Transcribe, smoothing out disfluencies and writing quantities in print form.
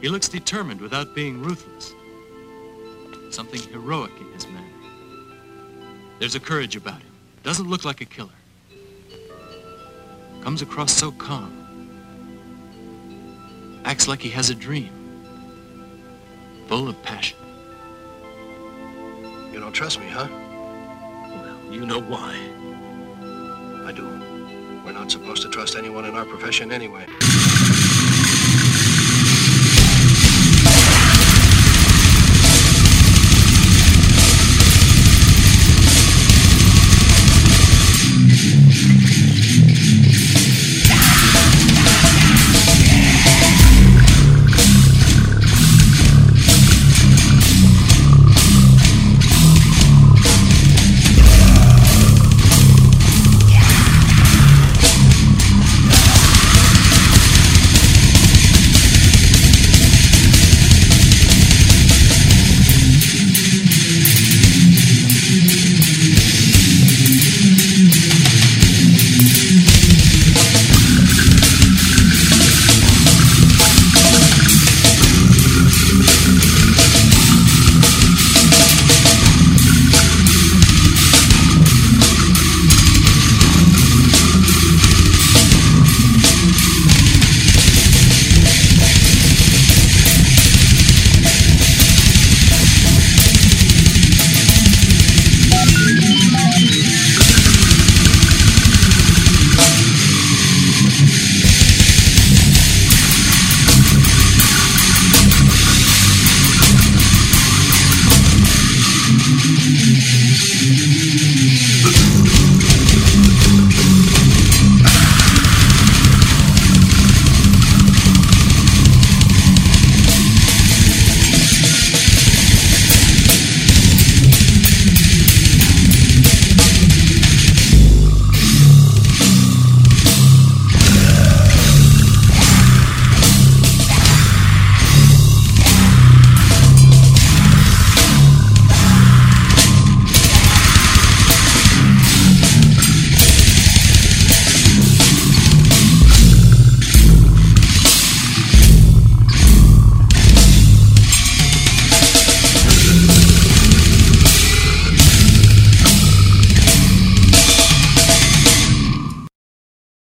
He looks determined without being ruthless. Something heroic in his manner. There's a courage about him. Doesn't look like a killer. Comes across so calm. Acts like he has a dream. Full of passion. You don't trust me, huh? Well, you know why. I do. We're not supposed to trust anyone in our profession anyway.